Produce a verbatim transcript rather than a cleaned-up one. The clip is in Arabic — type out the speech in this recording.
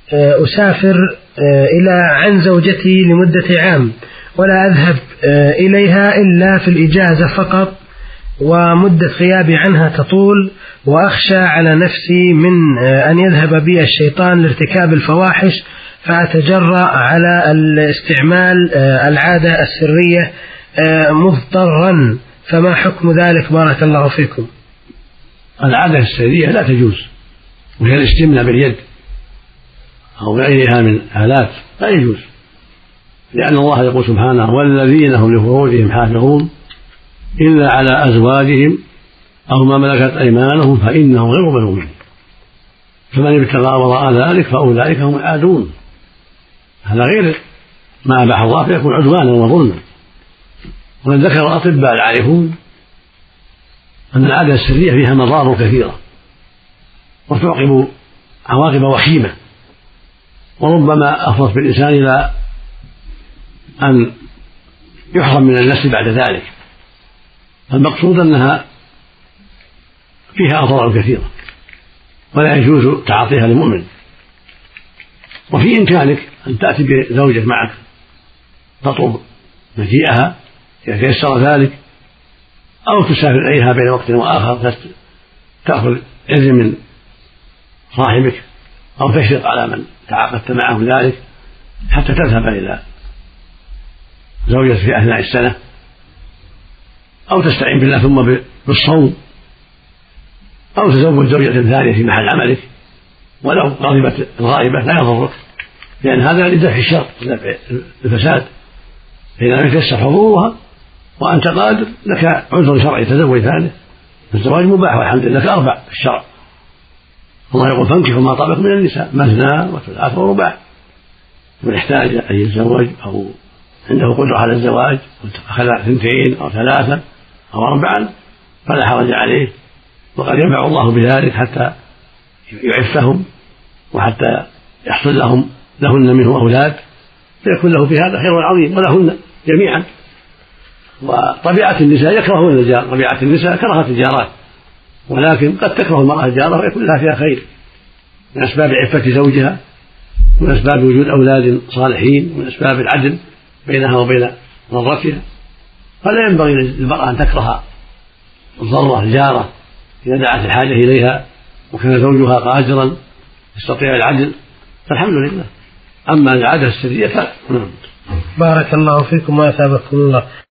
أسافر إلى عن زوجتي لمدة عام ولا أذهب إليها إلا في الإجازة فقط، ومدة غيابي عنها تطول، وأخشى على نفسي من أن يذهب بي الشيطان لارتكاب الفواحش فأتجرأ على الاستعمال العادة السرية مضطرا، فما حكم ذلك بارك الله فيكم؟ العادة السرية لا تجوز، وهي الاستمناء باليد أو غيرها من آلات لا يجوز، لأن الله يقول سبحانه: والذين هم لفروجهم حافظون إلا على أزواجهم أو ما ملكت أيمانهم فإنهم غير ملومين، فمن ابتغى وراء ذلك فأولئك هم العادون. هذا غير ما أباح الله فيكون عدوانا وظلما. وقد ذكر الأطباء العارفون أن العادة السرية فيها مضار كثيرة وتعقب عواقب وخيمة، وربما أفضت بالإنسان إلى أن يحرم من النسل بعد ذلك. المقصود أنها فيها أضرار كثيرة ولا يجوز تعاطيها للمؤمن. وفي إمكانك أن تأتي بزوجة معك تطلب مجيئها إذا تيسر ذلك، أو تسافر إليها بين وقت وآخر تأخذ إذن من صاحبك أو تشرط على من تعاقدت معه ذلك حتى تذهب إلى زوجتك في أثناء السنة، أو تستعين بالله ثم بالصوم، أو تزوج زوجة ثانية في محل عملك ولو غضبت الغائبة لا يضرك، لأن هذا لدفع الشر لدفع الفساد. فإذا لم يتيسر حضورها وأنت قادر لك عذر شرعي تزوج ثانية، الزواج مباح والحمد لله أربع في الشرع. الله يقول: فانكحوا ما طاب لكم من النساء مثنى وثلاث ورباع. من احتاج أن يتزوج أو عنده قدرة على الزواج أخذ اثنتين أو ثلاثة أو أربعا فلا حرج عليه، وقد ينفع الله بذلك حتى يعفهم وحتى يحصل لهم لهن منه أولاد، فيكون له في هذا خير عظيم ولهن جميعا. وطبيعة النساء يكرهون الجار، طبيعة النساء كرهت الجارات، ولكن قد تكره المرأة الجارة ويكون لها فيها خير من أسباب عفة زوجها، من أسباب وجود أولاد صالحين، من أسباب العدل بينها وبين ضرتها. فلا ينبغي للمرأة أن تكره الضرة الجارة إذا دعت الحاجة إليها وكان زوجها قادرا يستطيع العدل فالحمد لله. أما العادة السرية فلا. بارك الله فيكم وأثابكم الله.